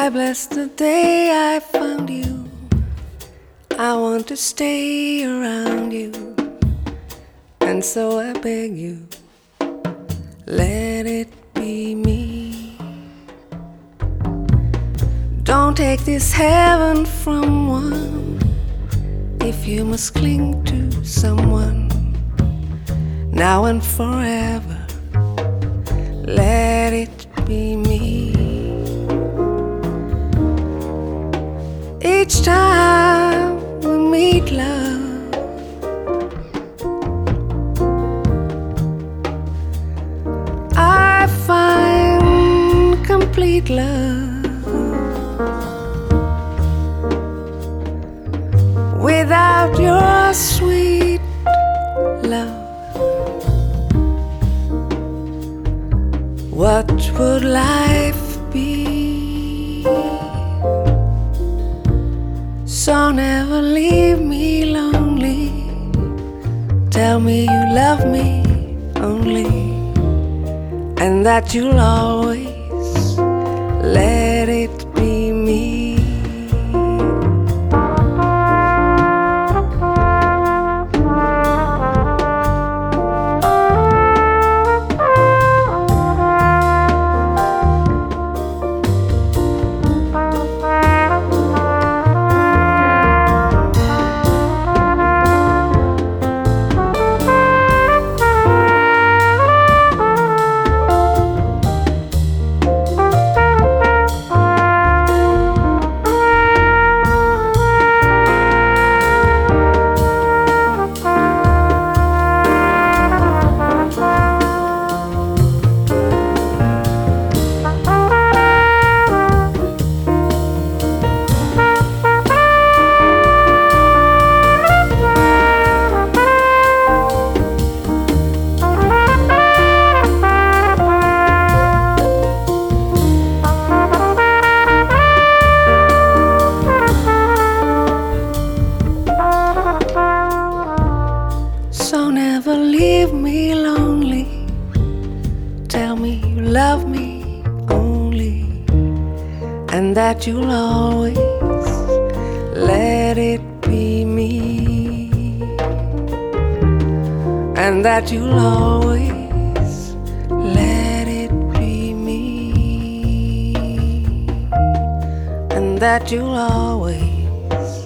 I bless the day I found you. I want to stay around you, and so I beg you, let it be me. Don't take this heaven from one if you must cling to someone now and forever. Let it be me. Each time we meet, love, I find complete love. Without your sweet love, what would life be? So never leave me lonely. Tell me you love me only, and that you'll always let it be me. So never leave me lonely. Tell me you love me only, and that you'll always let it be me, and that you'll always let it be me, and that you'll always